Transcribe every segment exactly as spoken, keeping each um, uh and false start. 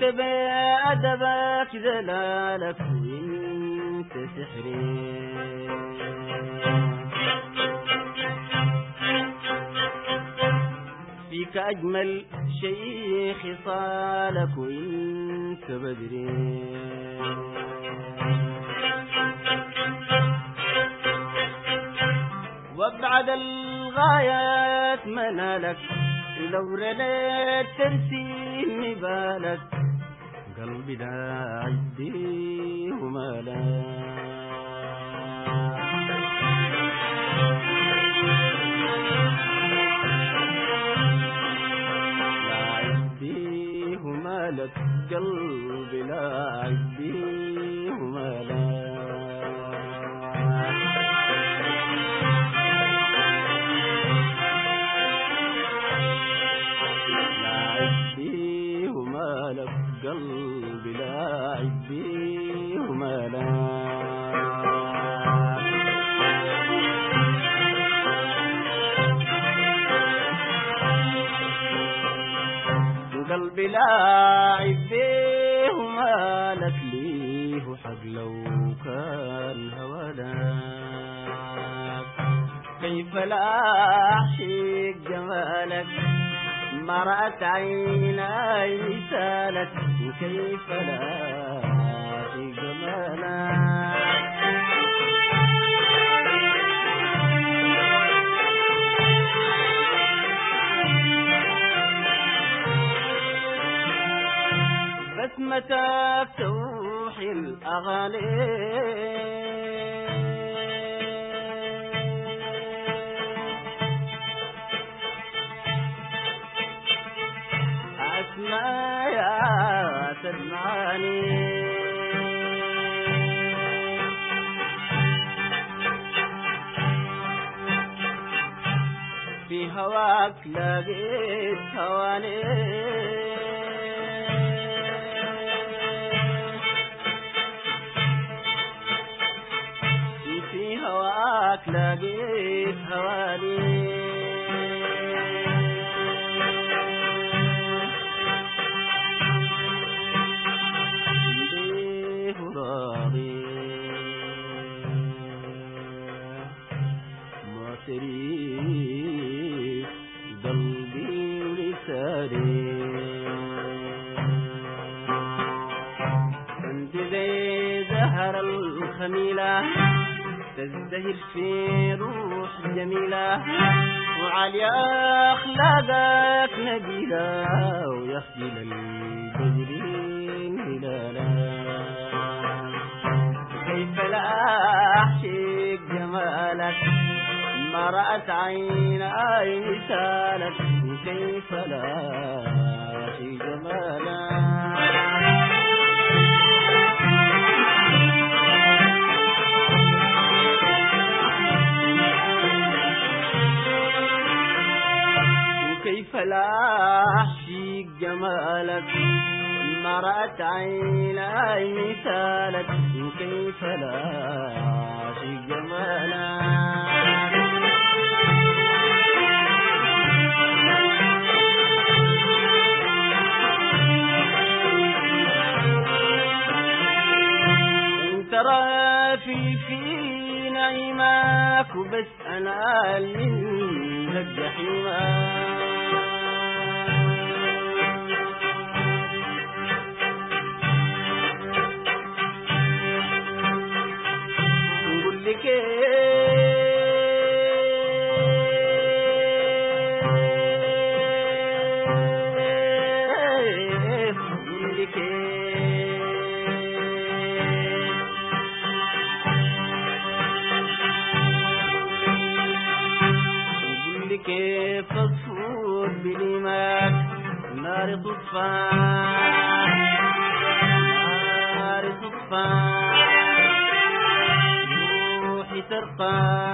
اكتب أدبك دلالك وانت سحري فيك أجمل شيء خصالك وانت بدري وابعد الغايات منالك لو رنيت تنسيني بالك قلبي لا عدي ومالك لا عدي ومالك قلبي لا عدي ومالك قلبي لا عدي ومالك قلبي لا عدي ومالك ليه حق لو كان هواك كيف لا أعشق جمالك ما رأت عيناي مثالك وكيف لا في جمالك بسمتك توحي الأغاني أسمع يا سمعني في هواك لقيت هواني في هواك لقيت هواني معتري قلبي ولساني انت زي زهر الخميلة تزدهر في روح جميلة وعلى أخلاقك نبيلة ويخجل البدرين هلالا كيف لا أعشق جمالك ما رأت عيناي مثالك وكيف لا أعشق جمالك كيف لا أعشق جمالك ما رأت عيناي مثالك وكيف لا أعشق جمالك انت رافي في نعيمك وبس أنا منك جحيمك كيف تصفر بلماك نار تطفى نار تطفى روحي ترقى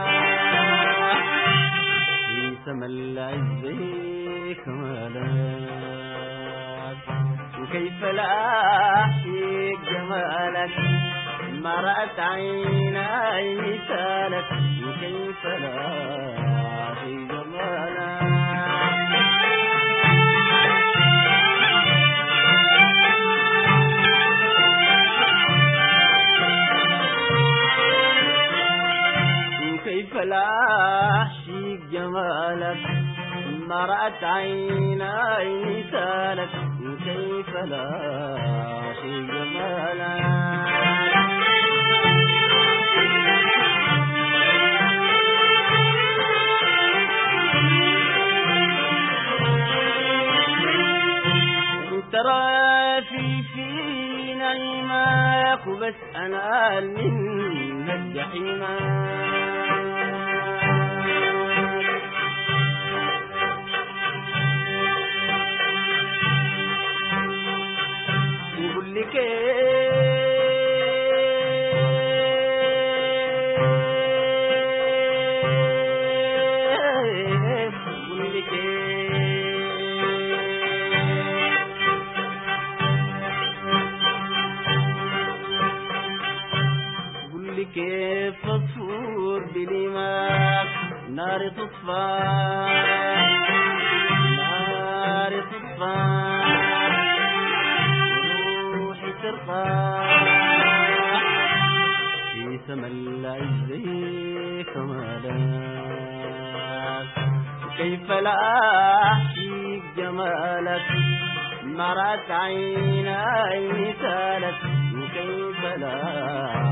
في سما العز كمالك وكيف لا أحشق جمالك ما رأت عيناي مثالك وكيف لا أحشق جمالك مرأت عيناي مثالك كيف لا شيء جمالك ترى في في نعيمك وبس أنا من الجحيمة يقول لي كيف يقول لي كيف كيف تصور بلماك نار تطفى نار تطفى روحي ترقى في سما العز كمالك كيف لا أحكي جمالك مرت عيناي مثالك وكيف لا